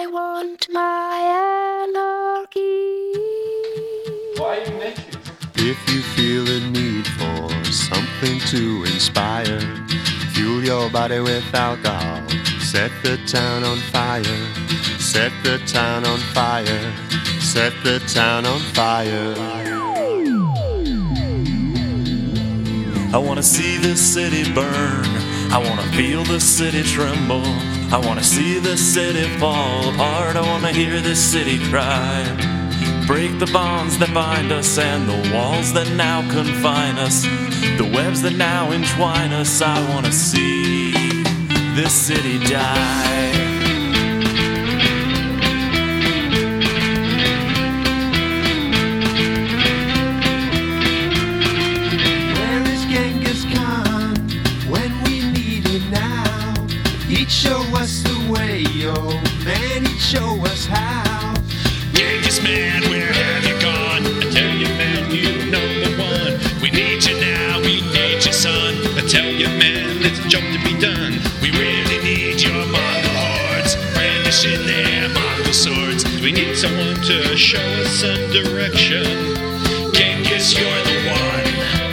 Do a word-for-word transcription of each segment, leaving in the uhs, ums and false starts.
I want my anarchy. Why are you naked? If you feel a need for something to inspire, fuel your body with alcohol. Set the town on fire. Set the town on fire. Set the town on fire. I wanna see the city burn. I wanna feel the city tremble. I wanna see the city fall apart. I wanna hear this city cry. Break the bonds that bind us and the walls that now confine us, the webs that now entwine us. I wanna see this city die. Where is Genghis Khan when we need him now? He'd show us the way, yo, man, he'd show us how. Genghis man, where have you gone? I tell you man, you number one. We need you now, we need you son. I tell you man, there's a job to be done. We really need your Mongol hordes, brandishing their Mongol swords. We need someone to show us some direction. Genghis, you're the one.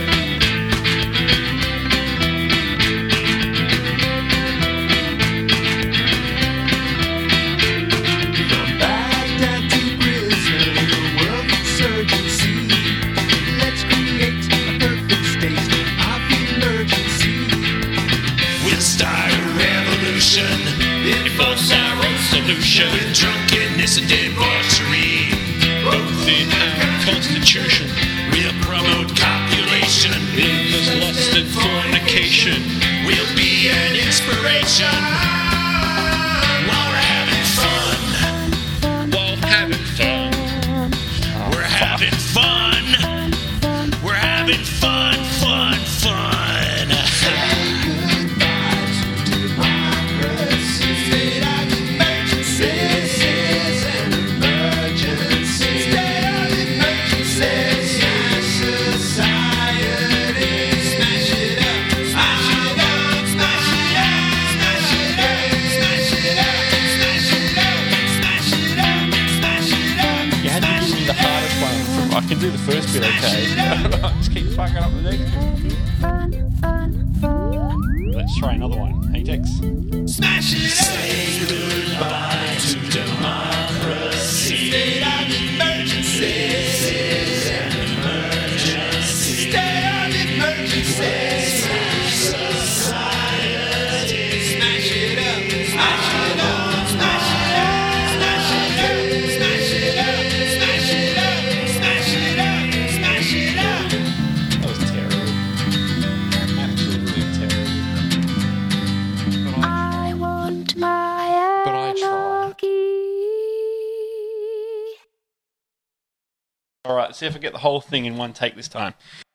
Enforce our own solution with drunkenness and debauchery, both in our constitution. We'll promote copulation, because lust and fornication will be an inspiration. While we're having fun, while having fun, we're having fun, we're having fun, fun, fun. I can do the first bit okay. Just keep fucking up the next bit. Let's try another one. Hey, Tex. Smash it up! Say goodbye to democracy. State of emergency. This is an emergency. State of emergency. Smash society. Smash it up. Smash it up. Smash it up. Smash it up. Smash it up. Smash it up. Smash it up. Smash it up. That was terrible. Absolutely terrible. But I, I want my but I try. anarchy. All right, see if I get the whole thing in one take this time.